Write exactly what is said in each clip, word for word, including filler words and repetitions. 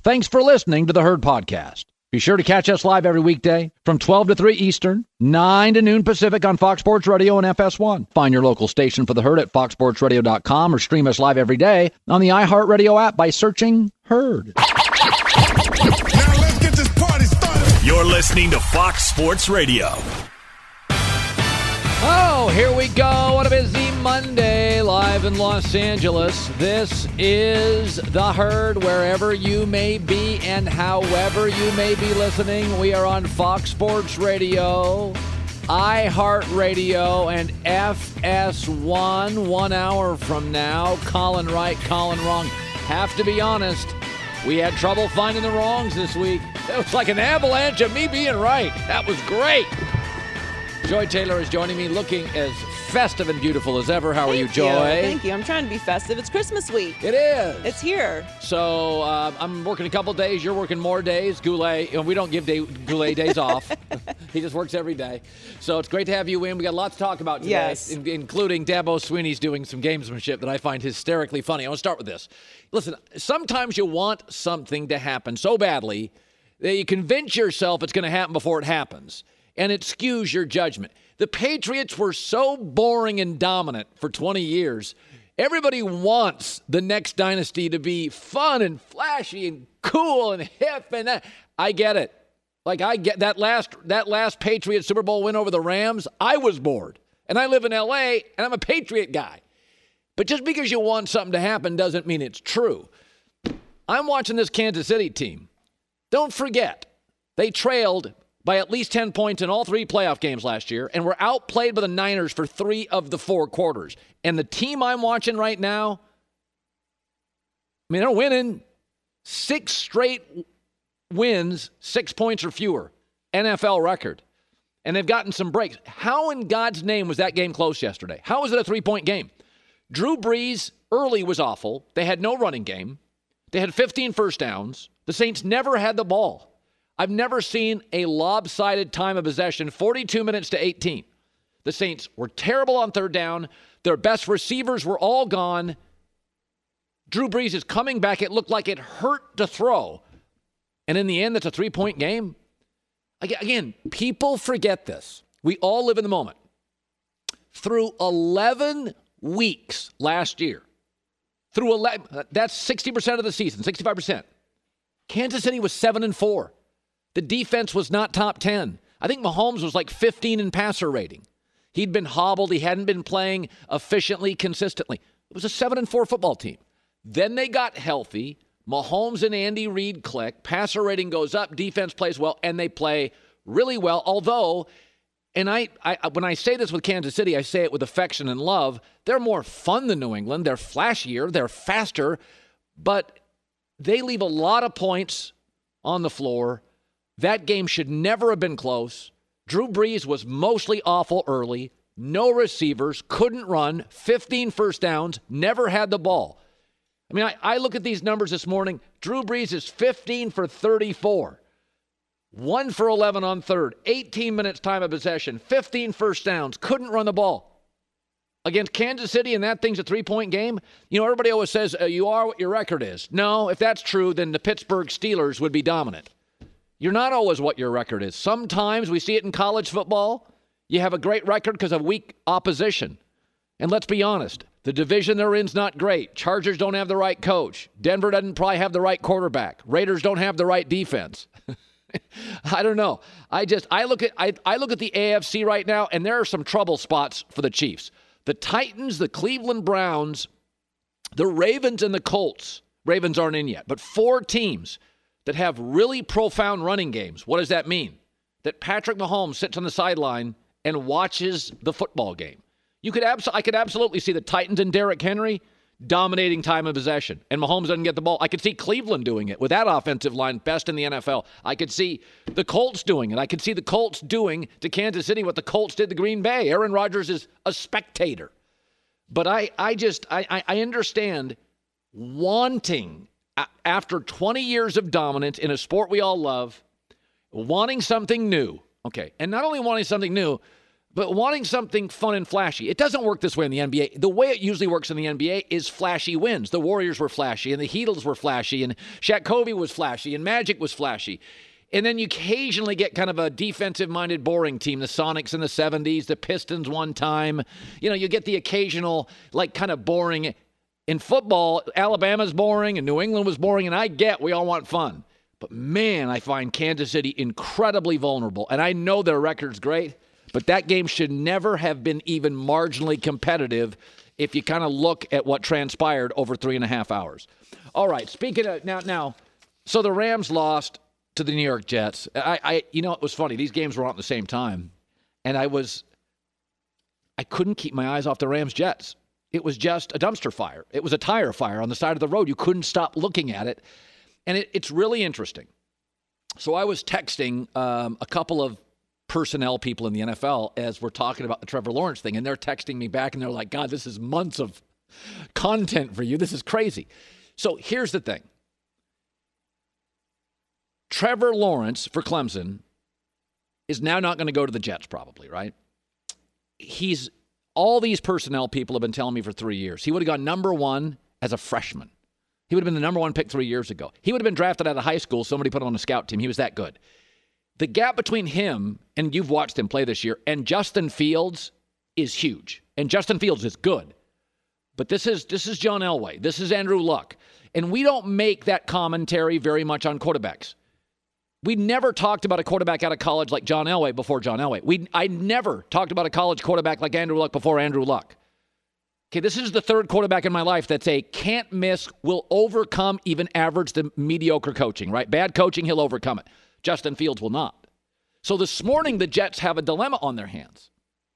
Thanks for listening to the Herd Podcast. Be sure to catch us live every weekday from twelve to three Eastern, nine to noon Pacific on Fox Sports Radio and F S one. Find your local station for the Herd at fox sports radio dot com or stream us live every day on the iHeartRadio app by searching Herd. Now let's get this party started. You're listening to Fox Sports Radio. Oh, here we go. What a busy Monday live in Los Angeles. This is The Herd, wherever you may be and however you may be listening. We are on Fox Sports Radio, iHeartRadio, and F S one. One hour from now, Colin right, Colin wrong. Have to be honest, we had trouble finding the wrongs this week. It was like an avalanche of me being right. That was great. Joy Taylor is joining me, looking as festive and beautiful as ever. How Thank are you, Joy? You. Thank you. I'm trying to be festive. It's Christmas week. It is. It's here. So uh, I'm working a couple days. You're working more days. Goulet, you know, we don't give day, Goulet days off. He just works every day. So it's great to have you in. We got a lot to talk about today, yes. in, including Dabo Sweeney's doing some gamesmanship that I find hysterically funny. I want to start with this. Listen, sometimes you want something to happen so badly that you convince yourself it's going to happen before it happens. And it skews your judgment. The Patriots were so boring and dominant for twenty years. Everybody wants the next dynasty to be fun and flashy and cool and hip. And that. I get it. Like, I get that last that last Patriots Super Bowl win over the Rams. I was bored. And I live in L A, and I'm a Patriot guy. But just because you want something to happen doesn't mean it's true. I'm watching this Kansas City team. Don't forget, they trailed by at least ten points in all three playoff games last year, and were outplayed by the Niners for three of the four quarters. And the team I'm watching right now, I mean, they're winning six straight wins, six points or fewer, N F L record. And they've gotten some breaks. How in God's name was that game close yesterday? How was it a three-point game? Drew Brees early was awful. They had no running game. They had fifteen first downs. The Saints never had the ball. I've never seen a lopsided time of possession, forty-two minutes to eighteen. The Saints were terrible on third down. Their best receivers were all gone. Drew Brees is coming back. It looked like it hurt to throw. And in the end, that's a three-point game. Again, people forget this. We all live in the moment. Through eleven weeks last year, through eleven, that's sixty percent of the season, sixty-five percent. Kansas City was seven and four. The defense was not top ten. I think Mahomes was like fifteen in passer rating. He'd been hobbled. He hadn't been playing efficiently, consistently. It was a seven and four football team. Then they got healthy. Mahomes and Andy Reid click. Passer rating goes up. Defense plays well, and they play really well. Although, and I, I when I say this with Kansas City, I say it with affection and love. They're more fun than New England. They're flashier. They're faster. But they leave a lot of points on the floor. That game should never have been close. Drew Brees was mostly awful early. No receivers, couldn't run, fifteen first downs, never had the ball. I mean, I, I look at these numbers this morning. Drew Brees is fifteen for thirty-four. one for eleven on third. eighteen minutes time of possession. fifteen first downs. Couldn't run the ball. Against Kansas City, and that thing's a three-point game. You know, everybody always says, uh, you are what your record is. No, if that's true, then the Pittsburgh Steelers would be dominant. You're not always what your record is. Sometimes we see it in college football. You have a great record because of weak opposition. And let's be honest, the division they're in is not great. Chargers don't have the right coach. Denver doesn't probably have the right quarterback. Raiders don't have the right defense. I don't know. I just I look at I, I look at the A F C right now, and there are some trouble spots for the Chiefs. The Titans, the Cleveland Browns, the Ravens, and the Colts. Ravens aren't in yet, but four teams that have really profound running games. What does that mean? That Patrick Mahomes sits on the sideline and watches the football game. You could abso- I could absolutely see the Titans and Derrick Henry dominating time of possession, and Mahomes doesn't get the ball. I could see Cleveland doing it with that offensive line, best in the N F L. I could see the Colts doing it. I could see the Colts doing to Kansas City what the Colts did to Green Bay. Aaron Rodgers is a spectator. But I, I just, I, I understand wanting, after twenty years of dominance in a sport we all love, wanting something new. Okay, and not only wanting something new, But wanting something fun and flashy, it doesn't work this way in the N B A. The way it usually works in the N B A is flashy wins. The Warriors were flashy, and the Heatles were flashy, and Shaq Kobe was flashy, and Magic was flashy. And then you occasionally get kind of a defensive-minded, boring team. The Sonics in the seventies, the Pistons one time. You know, you get the occasional, like, kind of boring. In football, Alabama's boring, and New England was boring, and I get we all want fun. But, man, I find Kansas City incredibly vulnerable. And I know their record's great. But that game should never have been even marginally competitive if you kind of look at what transpired over three and a half hours. All right, speaking of now, now, so the Rams lost to the New York Jets. I, I, you know, it was funny. These games were on at the same time, and I was, I couldn't keep my eyes off the Rams Jets. It was just a dumpster fire. It was a tire fire on the side of the road. You couldn't stop looking at it, and it, it's really interesting. So I was texting um, a couple of personnel people in the N F L as we're talking about the Trevor Lawrence thing, and they're texting me back, and they're like, God, this is months of content for you. This is crazy. So here's the thing. Trevor Lawrence for Clemson is now not going to go to the Jets probably, right? He's all these personnel people have been telling me for three years. He would have gone number one as a freshman. He would have been the number one pick three years ago. He would have been drafted out of high school. Somebody put him on a scout team. He was that good. The gap between him, and you've watched him play this year, and Justin Fields is huge. And Justin Fields is good. But this is this is John Elway. This is Andrew Luck. And we don't make that commentary very much on quarterbacks. We never talked about a quarterback out of college like John Elway before John Elway. We I never talked about a college quarterback like Andrew Luck before Andrew Luck. Okay, this is the third quarterback in my life that's a can't miss, will overcome even average to mediocre coaching, right? Bad coaching, he'll overcome it. Justin Fields will not. So this morning, the Jets have a dilemma on their hands.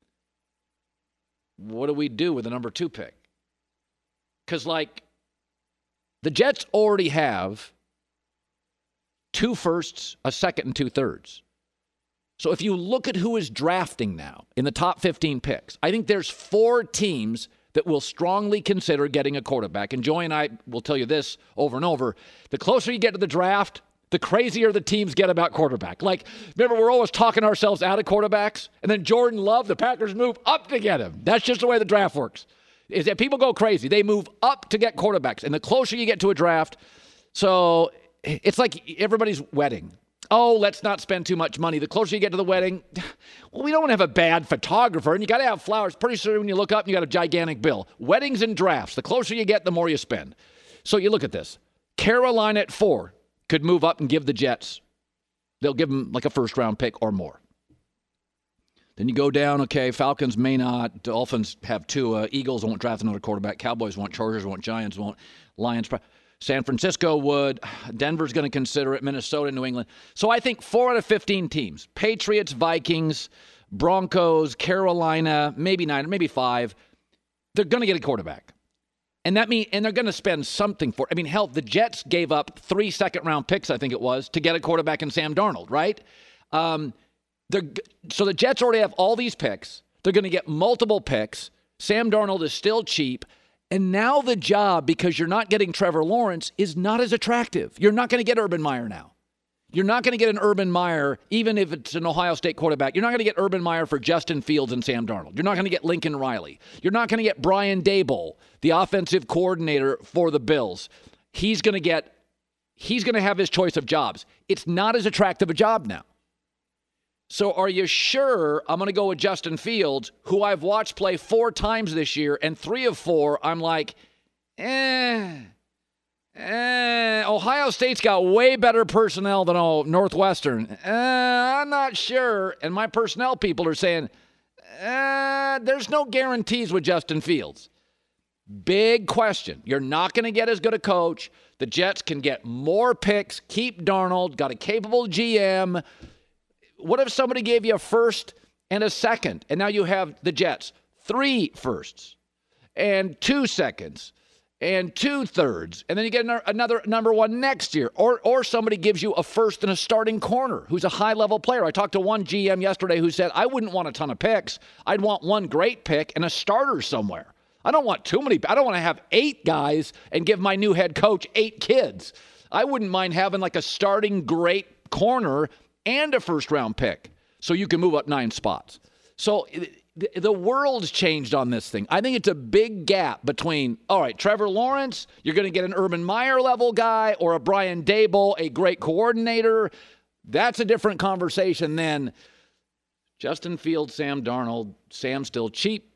What do we do with the number two pick? Because, like, the Jets already have two firsts, a second, and two thirds. So if you look at who is drafting now in the top fifteen picks, I think there's four teams that will strongly consider getting a quarterback. And Joy and I will tell you this over and over. The closer you get to the draft, the crazier the teams get about quarterback. Like, remember, we're always talking ourselves out of quarterbacks, and then Jordan Love, the Packers move up to get him. That's just the way the draft works, is that people go crazy. They move up to get quarterbacks, and the closer you get to a draft, so it's like everybody's wedding. Oh, let's not spend too much money. The closer you get to the wedding, well, we don't want to have a bad photographer, and you got to have flowers. Pretty soon when you look up, you got a gigantic bill. Weddings and drafts, the closer you get, the more you spend. So you look at this. Carolina at four could move up and give the Jets. They'll give them like a first-round pick or more. Then you go down, okay, Falcons may not. Dolphins have two. Uh, Eagles won't draft another quarterback. Cowboys won't. Chargers won't. Giants won't. Lions. San Francisco would. Denver's going to consider it. Minnesota, New England. So I think four out of fifteen teams, Patriots, Vikings, Broncos, Carolina, maybe nine, maybe five, they're going to get a quarterback. And that mean, and they're going to spend something for it. I mean, hell, the Jets gave up three second-round picks, I think it was, to get a quarterback in Sam Darnold, right? Um, they're, so the Jets already have all these picks. They're going to get multiple picks. Sam Darnold is still cheap. And now the job, because you're not getting Trevor Lawrence, is not as attractive. You're not going to get Urban Meyer now. You're not going to get an Urban Meyer, even if it's an Ohio State quarterback. You're not going to get Urban Meyer for Justin Fields and Sam Darnold. You're not going to get Lincoln Riley. You're not going to get Brian Daboll, the offensive coordinator for the Bills. He's going to get, he's going to have his choice of jobs. It's not as attractive a job now. So are you sure I'm going to go with Justin Fields, who I've watched play four times this year, and three of four, I'm like, eh, eh. Ohio State's got way better personnel than oh, Northwestern. Eh, I'm not sure. And my personnel people are saying, eh, there's no guarantees with Justin Fields. Big question. You're not going to get as good a coach. The Jets can get more picks, keep Darnold, got a capable G M. What if somebody gave you a first and a second, and now you have the Jets, three firsts and two seconds and two thirds, and then you get another number one next year, or or somebody gives you a first and a starting corner who's a high-level player. I talked to one G M yesterday who said, I wouldn't want a ton of picks. I'd want one great pick and a starter somewhere. I don't want too many. I don't want to have eight guys and give my new head coach eight kids. I wouldn't mind having like a starting great corner and a first-round pick, so you can move up nine spots. So the, the world's changed on this thing. I think it's a big gap between, all right, Trevor Lawrence, you're going to get an Urban Meyer level guy, or a Brian Daboll, a great coordinator. That's a different conversation than Justin Fields, Sam Darnold. Sam's still cheap.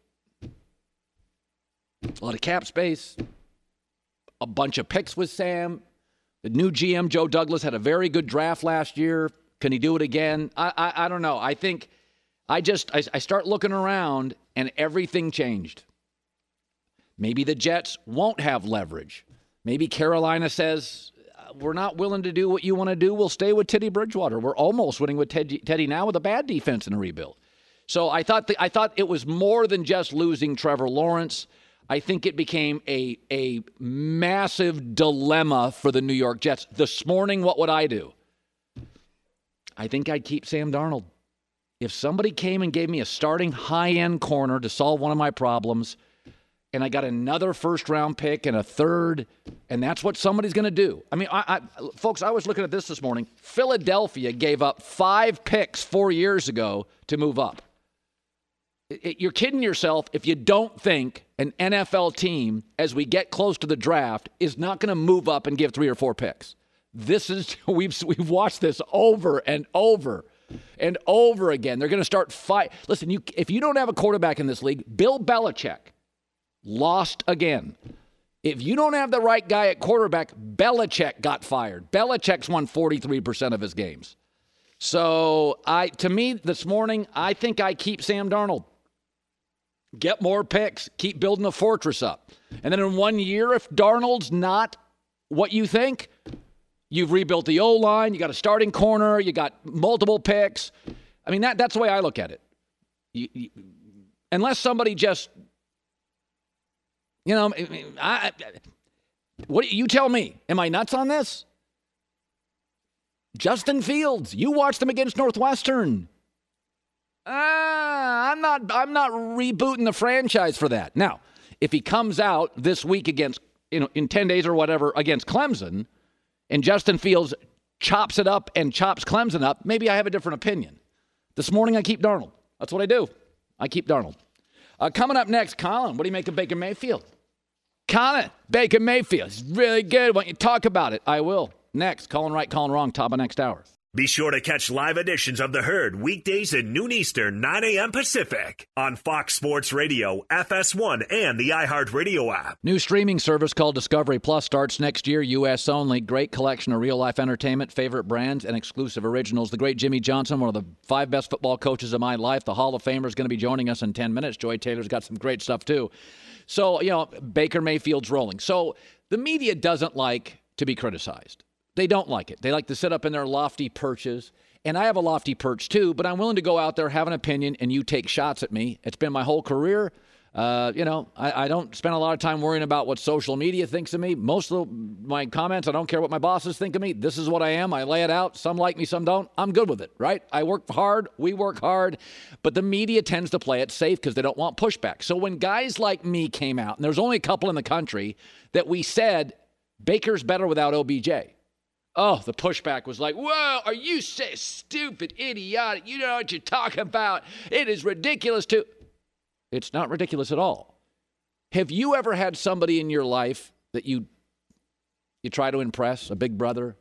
A lot of cap space. A bunch of picks with Sam. The new G M, Joe Douglas, had a very good draft last year. Can he do it again? I I, I don't know. I think I just I, I start looking around and everything changed. Maybe the Jets won't have leverage. Maybe Carolina says, we're not willing to do what you want to do. We'll stay with Teddy Bridgewater. We're almost winning with Teddy, Teddy now with a bad defense in a rebuild. So I thought the, I thought it was more than just losing Trevor Lawrence. I think it became a a massive dilemma for the New York Jets. This morning, what would I do? I think I'd keep Sam Darnold. If somebody came and gave me a starting high-end corner to solve one of my problems, and I got another first-round pick and a third, and that's what somebody's going to do. I mean, I, I, folks, I was looking at this this morning. Philadelphia gave up five picks four years ago to move up. You're kidding yourself if you don't think an N F L team, as we get close to the draft, is not going to move up and give three or four picks. This is we've we've watched this over and over and over again. They're going to start fight. Listen, you if you don't have a quarterback in this league, Bill Belichick lost again. If you don't have the right guy at quarterback, Belichick got fired. Belichick's won forty-three percent of his games. So I, to me, this morning, I think I keep Sam Darnold. Get more picks. Keep building the fortress up. And then in one year, if Darnold's not what you think, you've rebuilt the O-line, you got a starting corner, you got multiple picks. I mean, that that's the way I look at it. You, you, unless somebody just, you know, I, what you tell me. Am I nuts on this? Justin Fields, you watched them against Northwestern. Ah, I'm not I'm not rebooting the franchise for that. Now, if he comes out this week against, you know, in ten days or whatever against Clemson, and Justin Fields chops it up and chops Clemson up, maybe I have a different opinion. This morning I keep Darnold. That's what I do. I keep Darnold. Uh, coming up next, Colin, what do you make of Baker Mayfield? Colin, Baker Mayfield is really good. Why don't you talk about it? I will. Next, Colin right, Colin wrong, top of next hour. Be sure to catch live editions of The Herd weekdays at noon Eastern, nine a.m. Pacific on Fox Sports Radio, F S one, and the iHeartRadio app. New streaming service called Discovery Plus starts next year, U S only. Great collection of real-life entertainment, favorite brands, and exclusive originals. The great Jimmy Johnson, one of the five best football coaches of my life. The Hall of Famer is going to be joining us in ten minutes. Joy Taylor's got some great stuff, too. So, you know, Baker Mayfield's rolling. So the media doesn't like to be criticized. They don't like it. They like to sit up in their lofty perches. And I have a lofty perch too, but I'm willing to go out there, have an opinion, and you take shots at me. It's been my whole career. Uh, you know, I, I don't spend a lot of time worrying about what social media thinks of me. Most of my comments, I don't care what my bosses think of me. This is what I am. I lay it out. Some like me, some don't. I'm good with it, right? I work hard. We work hard. But the media tends to play it safe because they don't want pushback. So when guys like me came out, and there's only a couple in the country that we said, Baker's better without O B J. Oh, the pushback was like, whoa, are you so stupid, idiotic? You know what you're talking about. It is ridiculous to. It's not ridiculous at all. Have you ever had somebody in your life that you you try to impress, a big brother,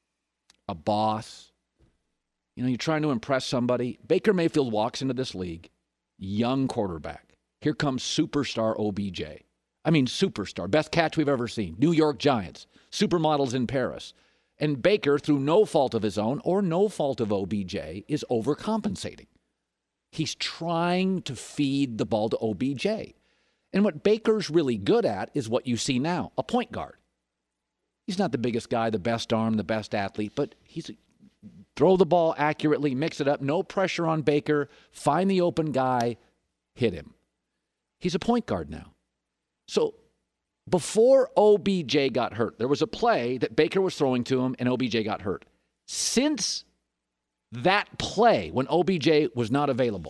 a boss? You know, you're trying to impress somebody. Baker Mayfield walks into this league, young quarterback. Here comes superstar O B J. I mean, superstar, best catch we've ever seen. New York Giants, supermodels in Paris. And Baker, through no fault of his own or no fault of O B J, is overcompensating. He's trying to feed the ball to O B J. And what Baker's really good at is what you see now, a point guard. He's not the biggest guy, the best arm, the best athlete, but he's throw the ball accurately, mix it up, no pressure on Baker, find the open guy, hit him. He's a point guard now. So before O B J got hurt, there was a play that Baker was throwing to him, and O B J got hurt. Since that play, when O B J was not available,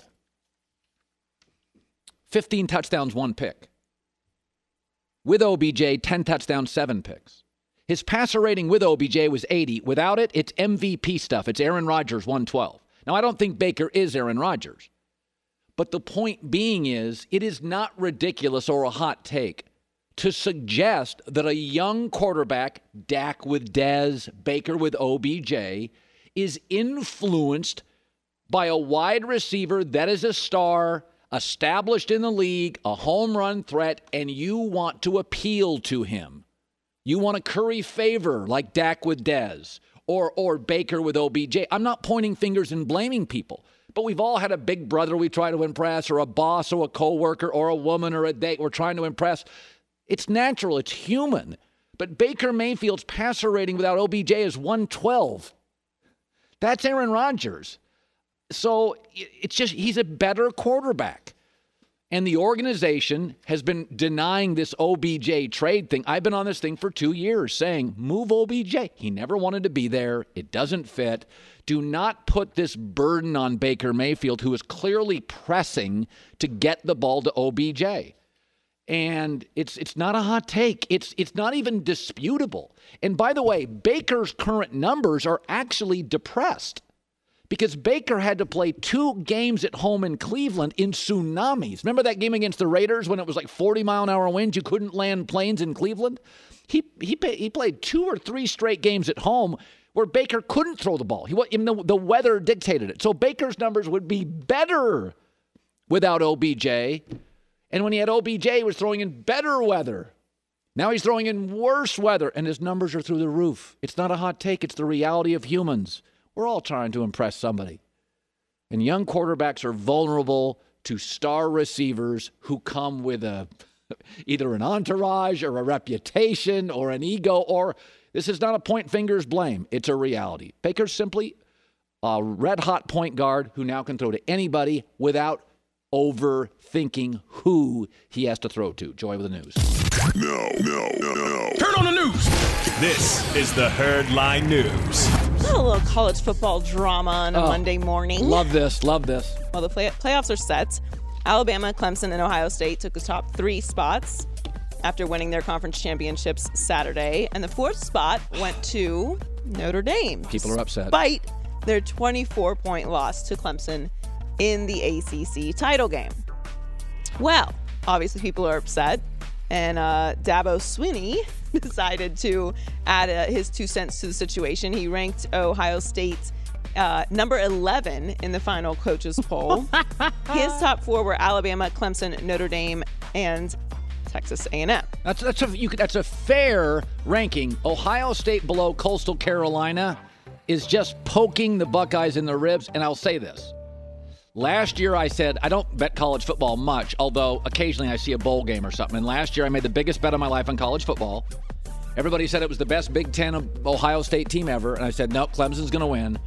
fifteen touchdowns, one pick. With O B J, ten touchdowns, seven picks. His passer rating with O B J was eighty. Without it, it's M V P stuff. It's Aaron Rodgers, one twelve. Now, I don't think Baker is Aaron Rodgers. But the point being is, it is not ridiculous or a hot take to suggest that a young quarterback, Dak with Dez, Baker with O B J, is influenced by a wide receiver that is a star, established in the league, a home run threat, and you want to appeal to him. You want to curry favor like Dak with Dez or, or Baker with O B J. I'm not pointing fingers and blaming people. But we've all had a big brother we try to impress, or a boss or a coworker or a woman or a date we're trying to impress. It's natural. It's human. But Baker Mayfield's passer rating without O B J is one twelve. That's Aaron Rodgers. So it's just he's a better quarterback. And the organization has been denying this O B J trade thing. I've been on this thing for two years saying, move O B J. He never wanted to be there. It doesn't fit. Do not put this burden on Baker Mayfield, who is clearly pressing to get the ball to O B J. And it's it's not a hot take. It's it's not even disputable. And by the way, Baker's current numbers are actually depressed because Baker had to play two games at home in Cleveland in tsunamis. Remember that game against the Raiders when it was like forty mile an hour winds? You couldn't land planes in Cleveland? He he he played two or three straight games at home where Baker couldn't throw the ball. He, even the, the weather dictated it. So Baker's numbers would be better without O B J. And when he had O B J, he was throwing in better weather. Now he's throwing in worse weather, and his numbers are through the roof. It's not a hot take. It's the reality of humans. We're all trying to impress somebody. And young quarterbacks are vulnerable to star receivers who come with a either an entourage or a reputation or an ego, or this is not a point fingers blame. It's a reality. Baker's simply a red-hot point guard who now can throw to anybody without overthinking who he has to throw to. Joy with the news. No, no, no, no. Turn on the news. This is the Herd Line News. A little college football drama on a Oh, Monday morning. Love this. Love this. Well, the play- playoffs are set. Alabama, Clemson, and Ohio State took the top three spots after winning their conference championships Saturday. And the fourth spot went to Notre Dame. People are upset. Despite their twenty-four point loss to Clemson in the A C C title game. Well, obviously people are upset. And uh, Dabo Swinney decided to add uh, his two cents to the situation. He ranked Ohio State uh, number eleven in the final coaches poll. His top four were Alabama, Clemson, Notre Dame, and Texas A and M. That's that's a you could, that's a fair ranking. Ohio State below Coastal Carolina is just poking the Buckeyes in the ribs. And I'll say this. Last year I said, I don't bet college football much, although occasionally I see a bowl game or something. And last year I made the biggest bet of my life on college football. Everybody said it was the best Big Ten Ohio State team ever. And I said, nope, Clemson's going to win.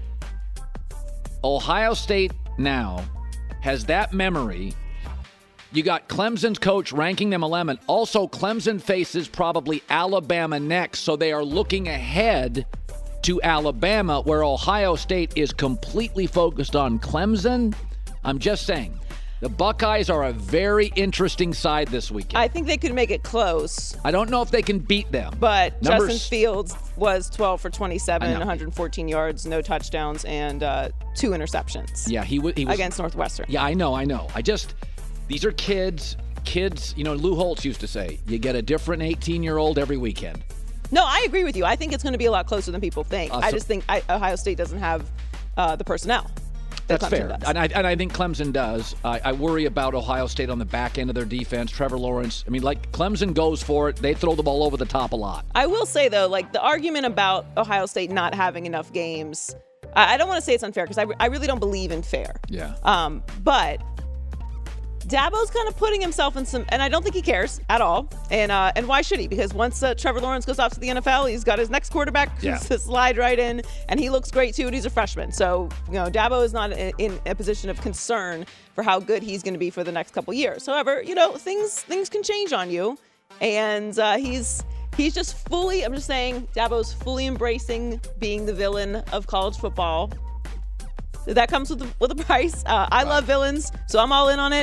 Ohio State now has that memory. You got Clemson's coach ranking them eleven. Also, Clemson faces probably Alabama next. So they are looking ahead to Alabama, where Ohio State is completely focused on Clemson. I'm just saying, the Buckeyes are a very interesting side this weekend. I think they could make it close. I don't know if they can beat them. But Numbers, Justin Fields was twelve for twenty-seven, I know. one hundred fourteen yards, no touchdowns, and uh, two interceptions. Yeah, he, w- he was against Northwestern. Yeah, I know, I know. I just, these are kids. Kids, you know, Lou Holtz used to say, you get a different eighteen-year-old every weekend. No, I agree with you. I think it's going to be a lot closer than people think. Uh, I so- just think I, Ohio State doesn't have uh, the personnel. that That's Clemson fair. does. And I, and I think Clemson does. I, I worry about Ohio State on the back end of their defense. Trevor Lawrence. I mean, like, Clemson goes for it. They throw the ball over the top a lot. I will say, though, like the argument about Ohio State not having enough games, I, I don't want to say it's unfair because I, re- I really don't believe in fair. Yeah. Um, but Dabo's kind of putting himself in some, and I don't think he cares at all. And uh, and why should he? Because once uh, Trevor Lawrence goes off to the N F L, he's got his next quarterback Yeah. to slide right in, and he looks great too. And he's a freshman, so you know Dabo is not in, in a position of concern for how good he's going to be for the next couple years. However, you know things things can change on you, and uh, he's he's just fully. I'm just saying, Dabo's fully embracing being the villain of college football. That comes with the, with a price. Uh, I love villains, so I'm all in on it.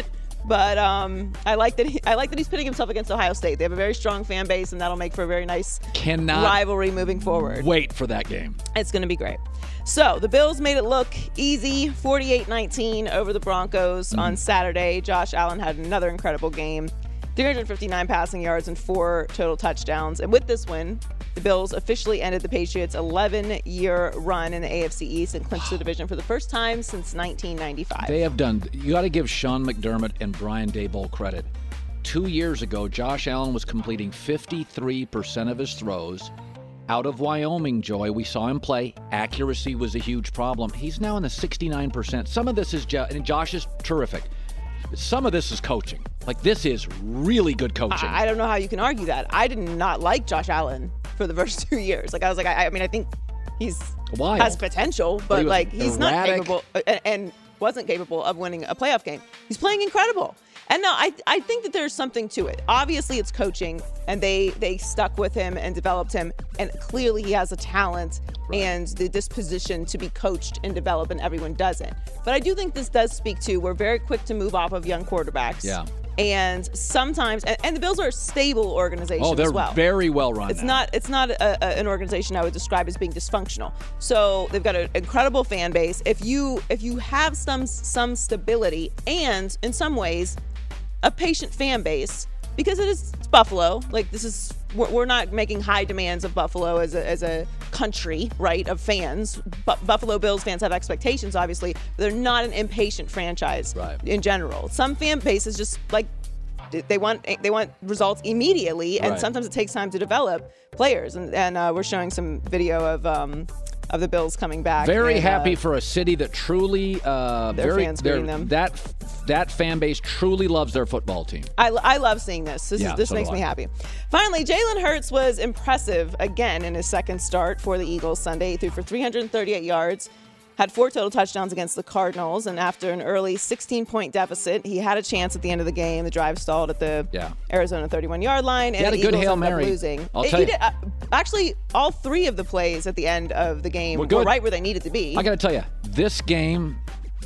But um, I like that. He, I like that he's pitting himself against Ohio State. They have a very strong fan base, and that'll make for a very nice Cannot rivalry moving forward. Wait for that game. It's going to be great. So the Bills made it look easy, forty-eight nineteen over the Broncos mm-hmm. on Saturday. Josh Allen had another incredible game, three hundred fifty-nine passing yards and four total touchdowns. And with this win, the Bills officially ended the Patriots' eleven-year run in the A F C East and clinched the division for the first time since nineteen ninety-five. They have done. You got to give Sean McDermott and Brian Daboll credit. Two years ago, Josh Allen was completing fifty-three percent of his throws. Out of Wyoming, Joy, we saw him play. Accuracy was a huge problem. He's now in the sixty-nine percent. Some of this is, jo- and Josh is terrific. Some of this is coaching. Like, this is really good coaching. I, I don't know how you can argue that. I did not like Josh Allen for the first two years. Like, I was like, I, I mean, I think he's Wild. has potential, but, But he was like, he's not erratic. capable and, and wasn't capable of winning a playoff game. He's playing incredible. And no, I I think that there's something to it. Obviously, it's coaching, and they they stuck with him and developed him, and clearly he has a talent right. and the disposition to be coached and developed, and everyone doesn't. But I do think this does speak to we're very quick to move off of young quarterbacks. Yeah. And sometimes, and, and the Bills are a stable organization Oh, they're as well. very well run. It's now. not. It's not a, a, an organization I would describe as being dysfunctional. So they've got an incredible fan base. If you if you have some some stability and in some ways a patient fan base, because it is it's Buffalo. Like this is we're, we're not making high demands of Buffalo as a as a country, right? Of fans. But Buffalo Bills fans have expectations, obviously. But they're not an impatient franchise right. in general. Some fan bases just like. They want they want results immediately, and right. sometimes it takes time to develop players. And, and uh, we're showing some video of um, of the Bills coming back. Very and, happy uh, for a city that truly uh, their very fans greeting them. That that fan base truly loves their football team. I, I love seeing this. This yeah, is, this so makes do me I. happy. Finally, Jalen Hurts was impressive again in his second start for the Eagles Sunday. He threw for three hundred thirty-eight yards. Had four total touchdowns against the Cardinals, and after an early sixteen-point deficit, he had a chance at the end of the game. The drive stalled at the yeah. Arizona thirty-one-yard line, and he had the a good Eagles Hail ended up Mary. losing. I'll It- tell he you. did, uh, actually, all three of the plays at the end of the game Were were, good. right where they needed to be. I got to tell you, this game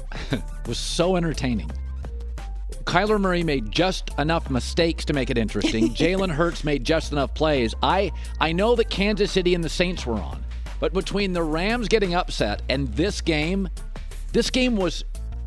was so entertaining. Kyler Murray made just enough mistakes to make it interesting. Jalen Hurts made just enough plays. I I know that Kansas City and the Saints were on, but between the Rams getting upset and this game, this game was,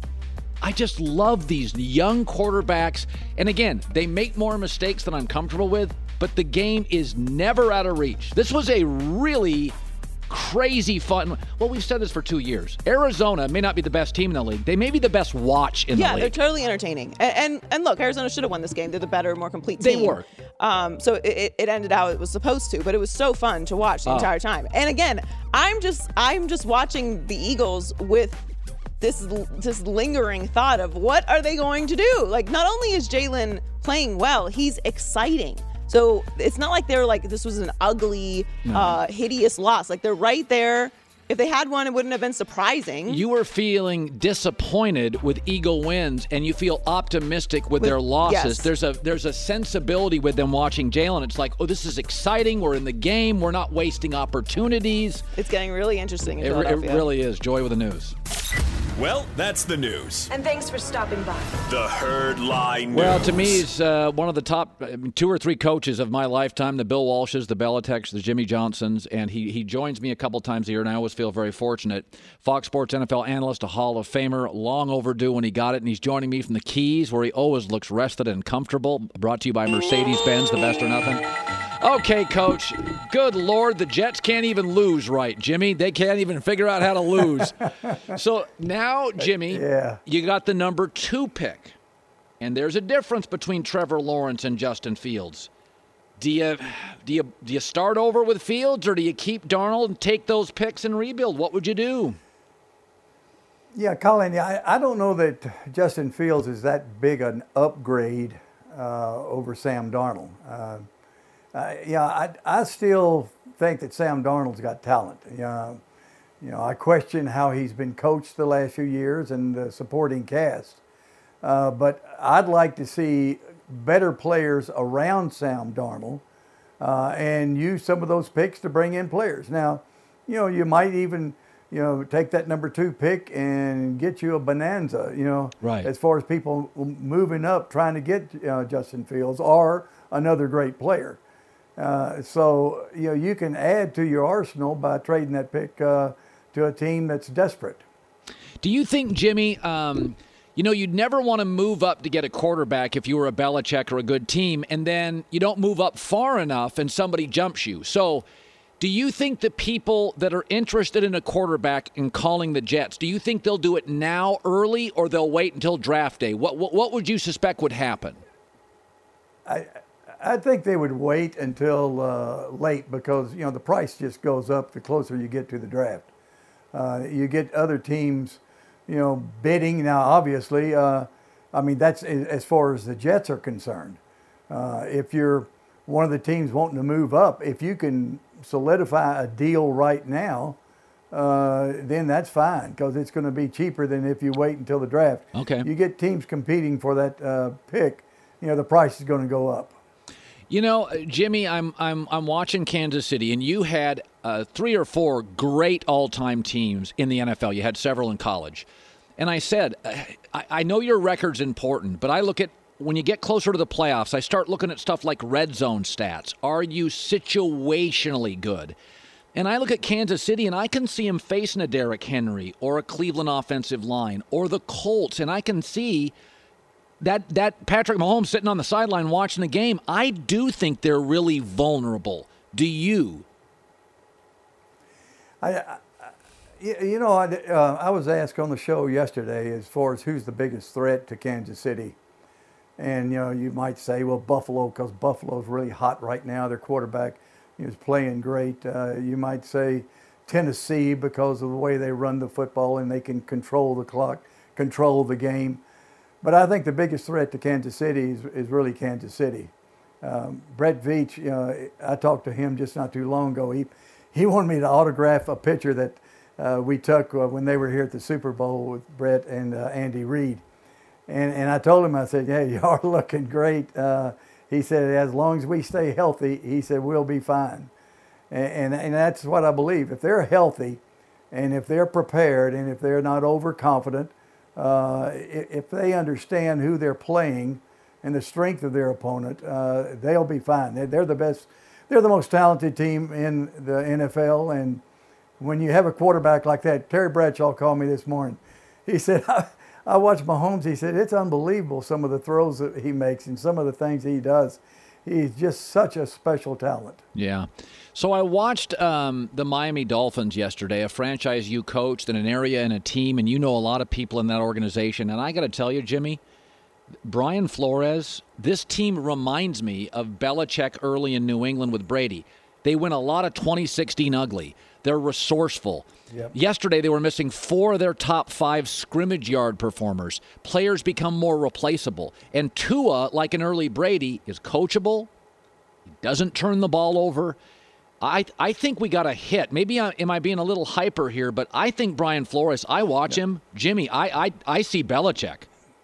I just love these young quarterbacks. And again, they make more mistakes than I'm comfortable with, but the game is never out of reach. This was a really crazy fun. Well, we've said this for two years. Arizona may not be the best team in the league. They may be the best watch in yeah, the league. they're totally entertaining. And, and and look, Arizona should have won this game. They're the better, more complete They team. were. Um, so it, it ended how it was supposed to, but it was so fun to watch the Oh. entire time. And again, I'm just I'm just watching the Eagles with this this lingering thought of what are they going to do? Like, not only is Jalen playing well, he's exciting. So it's not like they're like this was an ugly, No. uh, hideous loss. Like they're right there. If they had one, it wouldn't have been surprising. You were feeling disappointed with Eagle wins, and you feel optimistic with, With- their losses. yes. There's a there's a sensibility with them watching Jalen. It's like, oh, this is exciting. We're in the game. We're not wasting opportunities. It's getting really interesting in It, re- it Philadelphia. really is. Joy with the news. Well, that's the news. And thanks for stopping by. The Herd Lie News. Well, to me, he's uh, one of the top I mean, two or three coaches of my lifetime, the Bill Walshes, the Belichick's, the Jimmy Johnsons, and he he joins me a couple times a year, and I always feel very fortunate. Fox Sports N F L analyst, a Hall of Famer, long overdue when he got it, and he's joining me from the Keys, where he always looks rested and comfortable. Brought to you by Mercedes-Benz, the best or nothing. Okay, Coach. Good Lord, the Jets can't even lose right, Jimmy. They can't even figure out how to lose. So now, Jimmy, Yeah. you got the number two pick. And there's a difference between Trevor Lawrence and Justin Fields. Do you do you do you start over with Fields, or do you keep Darnold and take those picks and rebuild? What would you do? Yeah, Colin, I, I don't know that Justin Fields is that big an upgrade uh, over Sam Darnold. Uh, uh, yeah, I, I still think that Sam Darnold's got talent. Yeah, you know, I question how he's been coached the last few years and the supporting cast. Uh, but I'd like to see better players around Sam Darnold uh, and use some of those picks to bring in players. Now, you know, you might even you know, take that number two pick and get you a bonanza, you know, right. as far as people moving up trying to get uh, Justin Fields or another great player. Uh, so, you know, you can add to your arsenal by trading that pick uh, to a team that's desperate. Do you think, Jimmy, um, you know, you'd never want to move up to get a quarterback if you were a Belichick or a good team, and then you don't move up far enough and somebody jumps you. So do you think the people that are interested in a quarterback and calling the Jets, do you think they'll do it now early or they'll wait until draft day? What what, what would you suspect would happen? I I think they would wait until uh, late because, you know, the price just goes up the closer you get to the draft. Uh, you get other teams, you know, bidding. Now, obviously, uh, I mean, that's as far as the Jets are concerned. Uh, if you're one of the teams wanting to move up, if you can solidify a deal right now, uh, then that's fine because it's going to be cheaper than if you wait until the draft. Okay. You get teams competing for that uh, pick, you know, the price is going to go up. You know, Jimmy, I'm I'm I'm watching Kansas City, and you had uh, three or four great all-time teams in the N F L. You had several in college, and I said, I, I know your record's important, but I look at when you get closer to the playoffs, I start looking at stuff like red zone stats. Are you situationally good? And I look at Kansas City, and I can see him facing a Derrick Henry or a Cleveland offensive line or the Colts, and I can see that that Patrick Mahomes sitting on the sideline watching the game. I do think they're really vulnerable. Do you? I, I you know, I, uh, I was asked on the show yesterday as far as who's the biggest threat to Kansas City. And, you know, you might say, well, Buffalo, because Buffalo's really hot right now. Their quarterback is playing great. Uh, you might say Tennessee because of the way they run the football and they can control the clock, control the game. But I think the biggest threat to Kansas City is, is really Kansas City. Um, Brett Veach, you know, I talked to him just not too long ago. He, he wanted me to autograph a picture that uh, we took uh, when they were here at the Super Bowl with Brett and uh, Andy Reid. And, and I told him, I said, hey, you are looking great. Uh, he said, as long as we stay healthy, he said, we'll be fine. And, and, and that's what I believe. If they're healthy and if they're prepared and if they're not overconfident, uh, if they understand who they're playing and the strength of their opponent, uh, they'll be fine. They're, they're the best. They're the most talented team in the N F L. And when you have a quarterback like that, Terry Bradshaw called me this morning. He said, I, I watched Mahomes. He said, it's unbelievable some of the throws that he makes and some of the things he does. He's just such a special talent. Yeah. So I watched um, the Miami Dolphins yesterday, a franchise you coached in an area and a team, and you know a lot of people in that organization. And I got to tell you, Jimmy, Brian Flores, this team reminds me of Belichick early in New England with Brady. They win a lot of twenty sixteen ugly. They're resourceful. Yep. Yesterday, they were missing four of their top five scrimmage yard performers. Players become more replaceable. And Tua, like an early Brady, is coachable. He doesn't turn the ball over. I I think we got a hit. Maybe I, am I being a little hyper here, but I think Brian Flores, I watch him. Jimmy, I I, I see Belichick.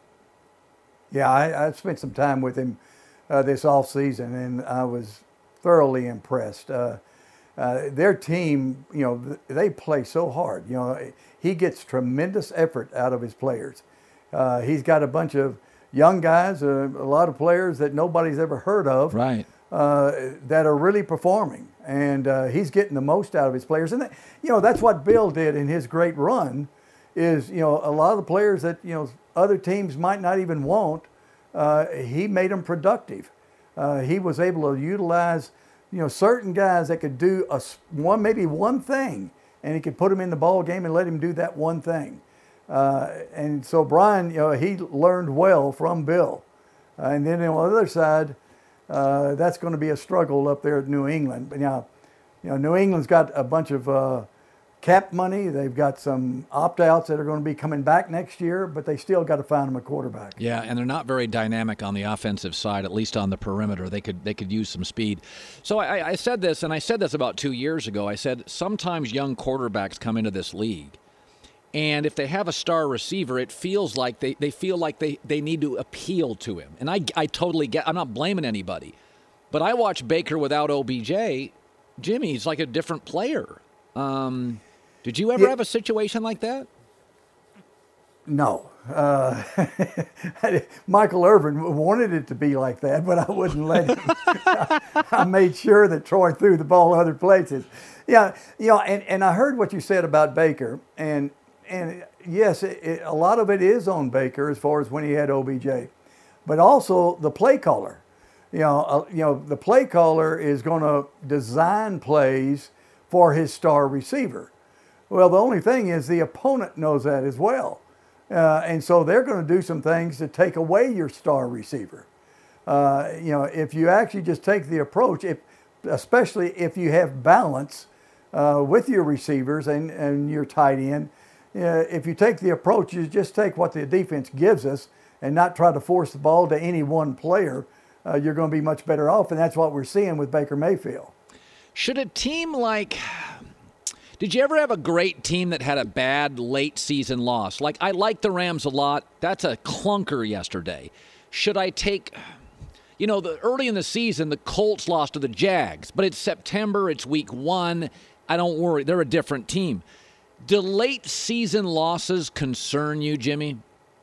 Yeah, I, I spent some time with him uh, this offseason, and I was thoroughly impressed. Uh, Uh, their team, you know, they play so hard. You know, he gets tremendous effort out of his players. Uh, he's got a bunch of young guys, uh, a lot of players that nobody's ever heard of, right? Uh, that are really performing, and uh, he's getting the most out of his players. And that, you know, that's what Bill did in his great run. Is, you know, a lot of the players that, you know, other teams might not even want, uh, he made them productive. Uh, he was able to utilize, you know, certain guys that could do a one, maybe one thing, and he could put them in the ball game and let him do that one thing. Uh, and so Brian, you know, he learned well from Bill. Uh, and then on the other side, uh, that's going to be a struggle up there at New England. But now, you know, New England's got a bunch of uh, cap money. They've got some opt-outs that are going to be coming back next year, but they still got to find them a quarterback. Yeah, and they're not very dynamic on the offensive side, at least on the perimeter. They could they could use some speed. So I, I said this, and I said this about two years ago. I said sometimes young quarterbacks come into this league, and if they have a star receiver, it feels like they, they feel like they, they need to appeal to him. And I, I totally get, I'm not blaming anybody. But I watch Baker without O B J. Jimmy's like a different player. Um Did you ever Yeah. have a situation like that? No. Uh, Michael Irvin wanted it to be like that, but I wouldn't let him. I made sure that Troy threw the ball other places. Yeah, you know, and, and I heard what you said about Baker, and and yes, it, it, a lot of it is on Baker as far as when he had O B J, but also the play caller. You know, uh, you know, the play caller is going to design plays for his star receiver. Well, the only thing is the opponent knows that as well. Uh, and so they're going to do some things to take away your star receiver. Uh, you know, if you actually just take the approach, if, especially if you have balance uh, with your receivers and, and your tight end, uh, if you take the approach, you just take what the defense gives us and not try to force the ball to any one player, uh, you're going to be much better off. And that's what we're seeing with Baker Mayfield. Should a team like... Did you ever have a great team that had a bad late season loss? Like, I like the Rams a lot. That's a clunker yesterday. Should I take, you know, the early in the season, the Colts lost to the Jags, but it's September, it's week one. I don't worry. They're a different team. Do late season losses concern you, Jimmy?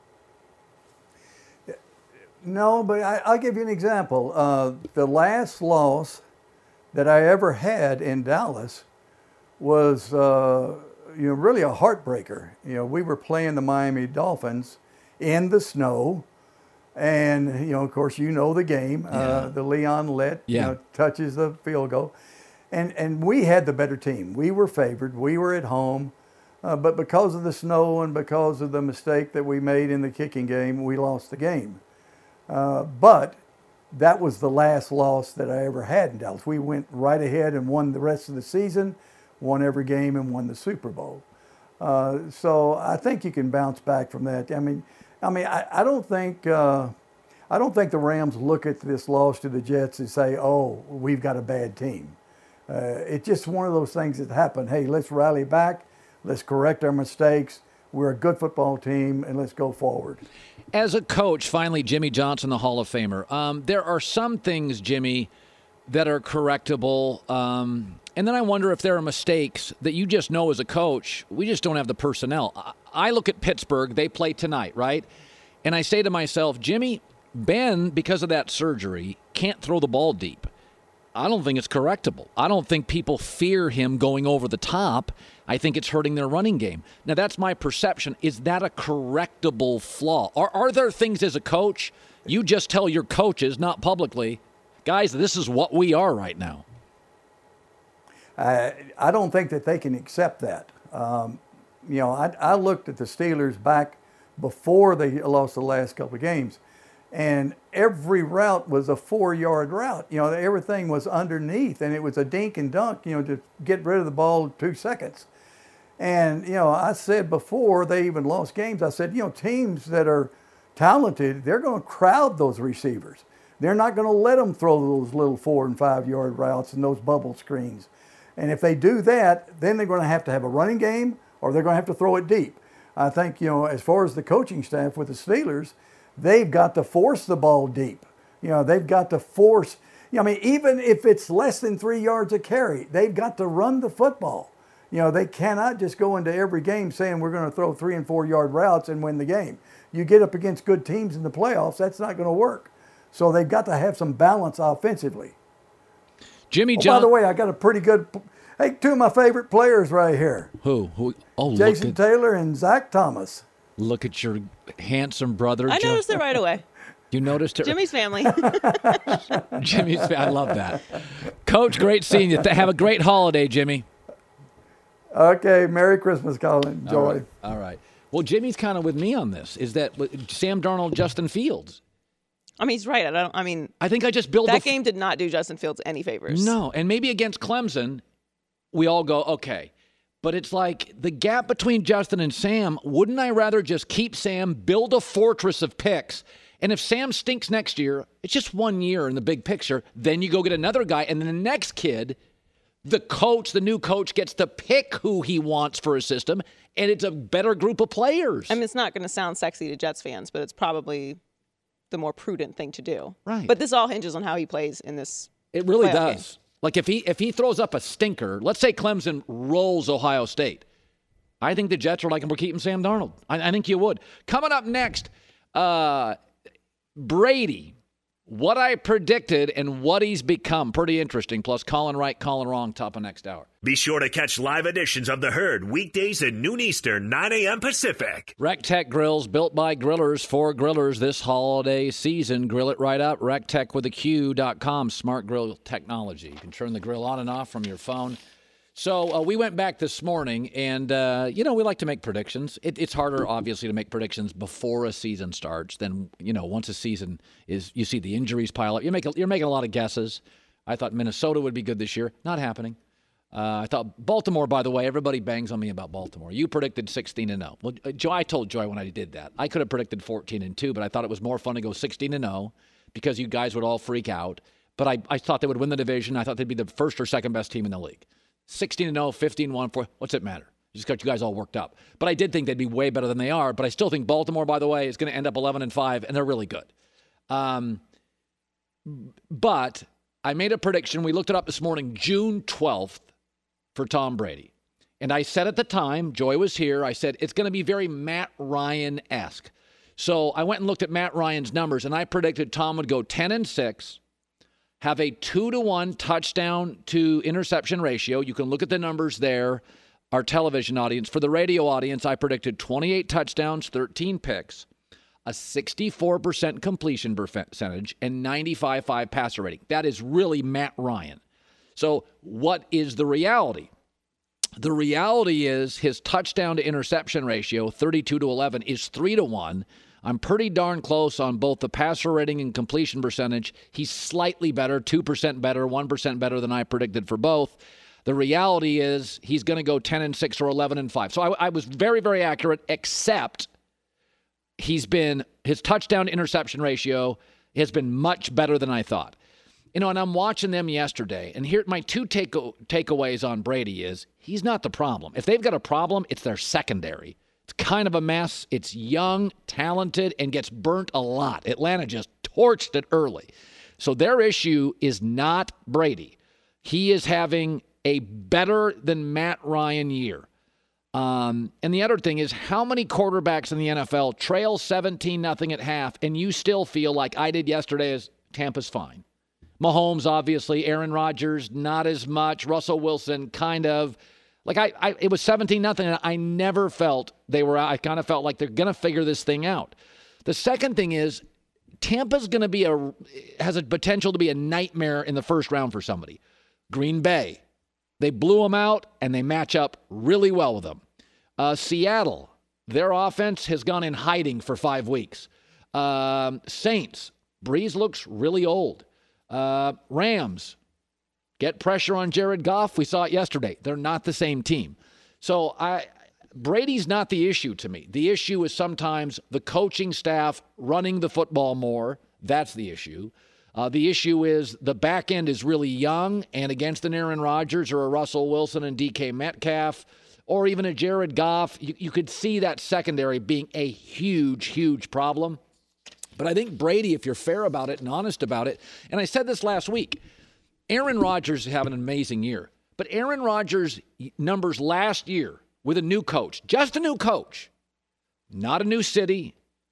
No, but I, I'll give you an example. Uh, the last loss that I ever had in Dallas was uh, you know, really a heartbreaker. You know, we were playing the Miami Dolphins in the snow, and you know, of course, you know the game. Yeah. Uh, the Leon Lett Yeah. you know, touches the field goal, and and we had the better team. We were favored. We were at home, uh, but because of the snow and because of the mistake that we made in the kicking game, we lost the game. Uh, but that was the last loss that I ever had in Dallas. We went right ahead and won the rest of the season, won every game, and won the Super Bowl. Uh, so I think you can bounce back from that. I mean, I mean, I, I don't think uh, I don't think the Rams look at this loss to the Jets and say, "Oh, we've got a bad team." Uh, it's just one of those things that happen. Hey, let's rally back. Let's correct our mistakes. We're a good football team, and let's go forward. As a coach, finally, Jimmy Johnson, the Hall of Famer, um, there are some things, Jimmy, that are correctable. Um, and then I wonder if there are mistakes that you just know as a coach, we just don't have the personnel. I, I look at Pittsburgh, they play tonight, right? And I say to myself, Jimmy, Ben, because of that surgery, can't throw the ball deep. I don't think it's correctable. I don't think people fear him going over the top. I think it's hurting their running game. Now, that's my perception. Is that a correctable flaw? Are, are there things as a coach you just tell your coaches, not publicly, guys, this is what we are right now? I, I don't think that they can accept that. Um, you know, I, I looked at the Steelers back before they lost the last couple of games, and every route was a four-yard route. You know, everything was underneath, and it was a dink and dunk, you know, to get rid of the ball in two seconds. And, you know, I said before they even lost games, I said, you know, teams that are talented, they're going to crowd those receivers. They're not going to let them throw those little four- and five-yard routes and those bubble screens. And if they do that, then they're going to have to have a running game or they're going to have to throw it deep. I think, you know, as far as the coaching staff with the Steelers, they've got to force the ball deep. You know, they've got to force, you know, I mean, even if it's less than three yards a carry, they've got to run the football. You know, they cannot just go into every game saying we're going to throw three and four yard routes and win the game. You get up against good teams in the playoffs, that's not going to work. So they've got to have some balance offensively. Jimmy Oh, John. by the way, I got a pretty good, hey, two of my favorite players right here. Who? Who? Oh, Jason look at, Taylor and Zach Thomas. look at your handsome brother. I Joe. noticed it right away. You noticed it? Jimmy's family. Jimmy's. I love that. Coach, great seeing you. Have a great holiday, Jimmy. Okay, Merry Christmas, Colin. Enjoy. All right. All right. Well, Jimmy's kind of with me on this. Is that Sam Darnold, Justin Fields? I mean, he's right. I don't. I mean, I think I just build that the, game did not do Justin Fields any favors. No, and maybe against Clemson, we all go, okay. But it's like the gap between Justin and Sam, wouldn't I rather just keep Sam, build a fortress of picks, and if Sam stinks next year, it's just one year in the big picture, then you go get another guy, and then the next kid, the coach, the new coach, gets to pick who he wants for his system, and it's a better group of players. I mean, it's not going to sound sexy to Jets fans, but it's probably the more prudent thing to do. Right. But this all hinges on how he plays in this. It really playoff does. game. Like if he if he throws up a stinker, let's say Clemson rolls Ohio State, I think the Jets are like, we're keeping Sam Darnold. I, I think you would. Coming up next, uh, Brady. What I predicted and what he's become. Pretty interesting. Plus, calling right, calling wrong, top of next hour. Be sure to catch live editions of The Herd weekdays at noon Eastern, nine a.m. Pacific. Rectech Grills, built by grillers for grillers this holiday season. Grill it right up. Rectech with a Q dot com. Smart grill technology. You can turn the grill on and off from your phone. So uh, we went back this morning, and, uh, you know, we like to make predictions. It, it's harder, obviously, to make predictions before a season starts than, you know, once a season is, you see the injuries pile up. You're making, you're making a lot of guesses. I thought Minnesota would be good this year. Not happening. Uh, I thought Baltimore, by the way, everybody bangs on me about Baltimore. You predicted sixteen and oh. Well, uh, Joy, I told Joy when I did that. I could have predicted fourteen and two, but I thought it was more fun to go sixteen and oh because you guys would all freak out. But I, I thought they would win the division. I thought they'd be the first or second best team in the league. sixteen and oh, fifteen and one, four. What's it matter? Just got you guys all worked up. But I did think they'd be way better than they are. But I still think Baltimore, by the way, is going to end up eleven and five, and they're really good. Um, but I made a prediction. We looked it up this morning, June twelfth, for Tom Brady. And I said at the time, Joy was here, I said it's going to be very Matt Ryan-esque. So I went and looked at Matt Ryan's numbers, and I predicted Tom would go ten and six. Have a two to one touchdown to interception ratio. You can look at the numbers there, our television audience. For the radio audience, I predicted twenty-eight touchdowns, thirteen picks, a sixty-four percent completion percentage, and ninety-five point five passer rating. That is really Matt Ryan. So what is the reality? The reality is his touchdown to interception ratio, thirty-two to eleven, is three to one. I'm pretty darn close on both the passer rating and completion percentage. He's slightly better, two percent better, one percent better than I predicted for both. The reality is he's going to go ten and six or eleven and five. So I, I was very, very accurate, except he's been, his touchdown to interception ratio has been much better than I thought. You know, and I'm watching them yesterday, and here my two take, takeaways on Brady is he's not the problem. If they've got a problem, it's their secondary. It's kind of a mess. It's young, talented, and gets burnt a lot. Atlanta just torched it early. So their issue is not Brady. He is having a better than Matt Ryan year. Um, and the other thing is, how many quarterbacks in the N F L trail seventeen nothing at half, and you still feel like I did yesterday as Tampa's fine? Mahomes, obviously. Aaron Rodgers, not as much. Russell Wilson, kind of. Like, I, I it was seventeen nothing, and I never felt they were, I kind of felt like they're going to figure this thing out. The second thing is, Tampa's going to be a, has a potential to be a nightmare in the first round for somebody. Green Bay, they blew them out, and they match up really well with them. Uh, Seattle, their offense has gone in hiding for five weeks. Um, Saints, Breeze looks really old. Uh, Rams, get pressure on Jared Goff. We saw it yesterday. They're not the same team. So I, Brady's not the issue to me. The issue is sometimes the coaching staff running the football more. That's the issue. Uh, the issue is the back end is really young, and against an Aaron Rodgers or a Russell Wilson and D K Metcalf or even a Jared Goff, you, you could see that secondary being a huge, huge problem. But I think Brady, if you're fair about it and honest about it, and I said this last week, Aaron Rodgers is having an amazing year. But Aaron Rodgers' numbers last year with a new coach, just a new coach, not a new city,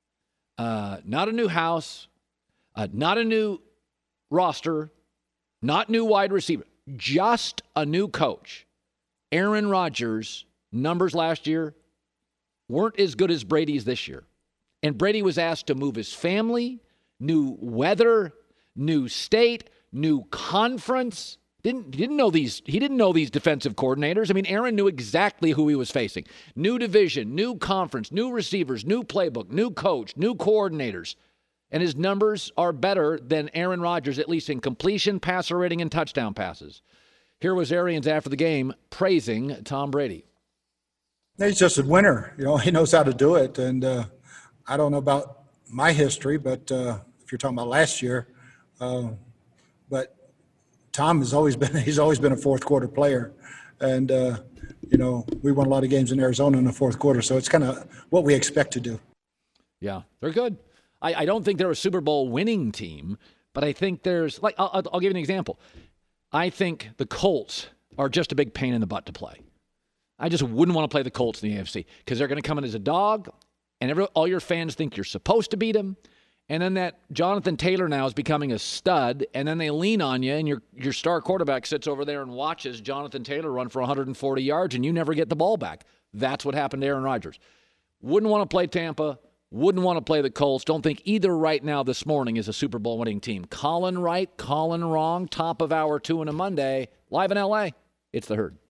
uh, not a new house, uh, not a new roster, not new wide receiver, just a new coach. Aaron Rodgers' numbers last year weren't as good as Brady's this year. And Brady was asked to move his family, new weather, new state, new conference. Didn't didn't know these. He didn't know these defensive coordinators. I mean, Aaron knew exactly who he was facing. New division, new conference, new receivers, new playbook, new coach, new coordinators. And his numbers are better than Aaron Rodgers, at least in completion, passer rating, and touchdown passes. Here was Arians after the game praising Tom Brady. He's just a winner. You know, he knows how to do it. And uh, I don't know about my history, but uh, if you're talking about last year, uh, but Tom has always been, he's always been a fourth quarter player. And, uh, you know, we won a lot of games in Arizona in the fourth quarter. So it's kind of what we expect to do. Yeah, they're good. I, I don't think they're a Super Bowl winning team, but I think there's, like, I'll, I'll give you an example. I think the Colts are just a big pain in the butt to play. I just wouldn't want to play the Colts in the A F C because they're going to come in as a dog, and every, all your fans think you're supposed to beat them. And then that Jonathan Taylor now is becoming a stud, and then they lean on you, and your your star quarterback sits over there and watches Jonathan Taylor run for one hundred forty yards, and you never get the ball back. That's what happened to Aaron Rodgers. Wouldn't want to play Tampa. Wouldn't want to play the Colts. Don't think either right now this morning is a Super Bowl winning team. Colin right, Colin wrong. Top of hour two on a Monday. Live in L A. It's The Herd.